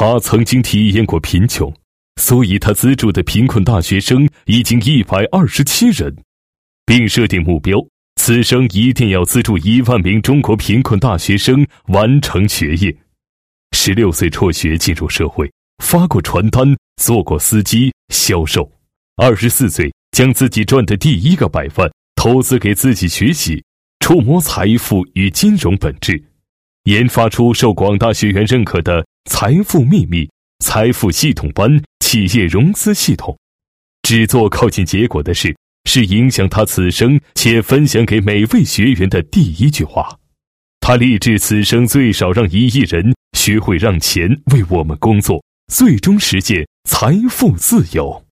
他曾经体验过贫穷，所以他资助的贫困大学生已经127人，并设定目标，此生一定要资助1万名中国贫困大学生完成学业。16岁辍学进入社会，发过传单，做过司机、销售。24岁将自己赚的第1个100万投资给自己学习，触摸财富与金融本质，研发出受广大学员认可的财富秘密、财富系统班企业融资系统。只做靠近结果的事，是影响他此生且分享给每位学员的第1句话。他立志此生最少让1亿人学会让钱为我们工作，最终实现财富自由。